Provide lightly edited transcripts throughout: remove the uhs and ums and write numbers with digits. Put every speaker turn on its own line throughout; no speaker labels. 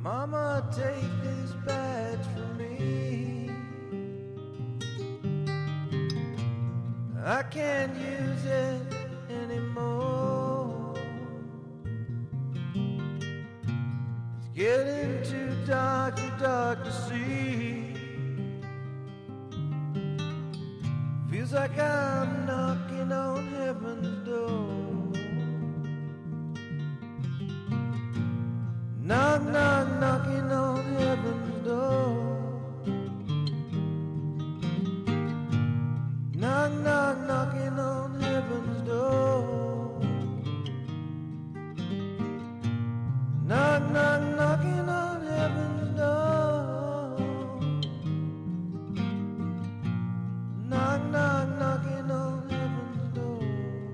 Mama, take this badge from me. I can't use it anymore. It's getting too dark to see. Feels like I'm knocking on heaven's door. Knock, knock, knocking on heaven's door. Knock, knock, knocking on heaven's door. Knock, knock, knocking on heaven's door. Knock, knock, knocking on heaven's door.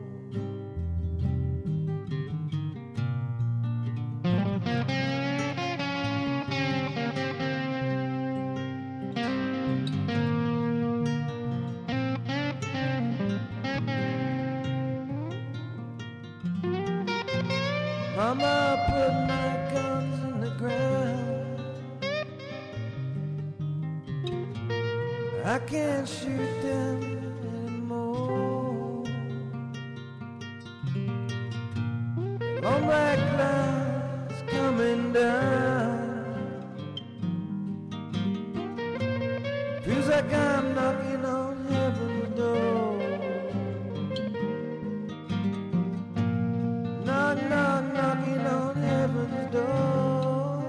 Mama, put my guns in the ground. I can't shoot them anymore. Long black clouds coming down. Feels like I'm knocking on heaven's door. Knock, knock, knocking on heaven's door.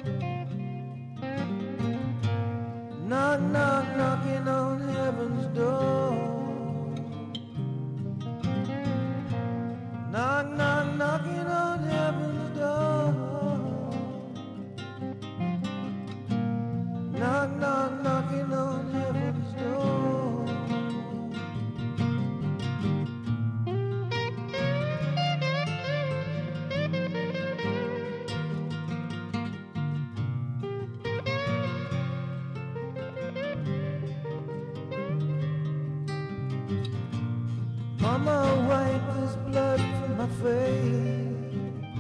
Knock, knock, knocking on heaven's door. Knock, knock, knocking on heaven's door. Knock, knock, knocking on heaven's door. Mama, wipe this blood from my face.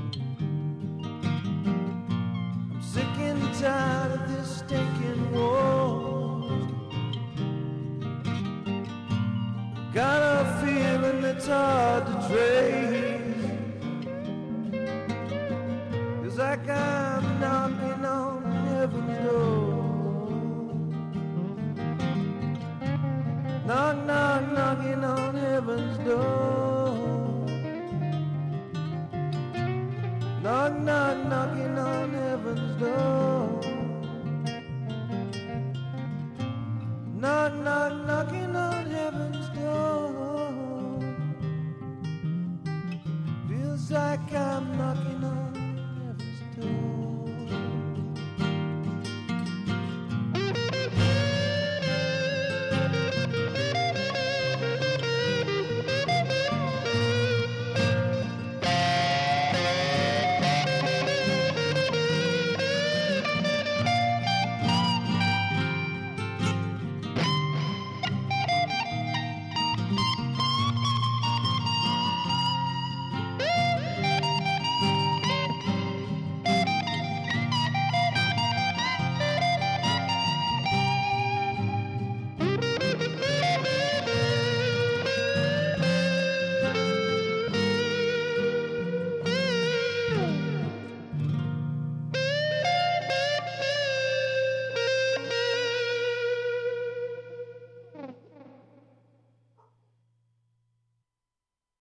I'm sick and tired of this stinking war. Got a feeling that's hard to trace. Feels like I'm knocking on heaven's door. Knock, knock, knocking on heaven's door. Knock, knock, knocking on heaven's door. Knock, knock, knocking on heaven's door. Feels like I'm knocking on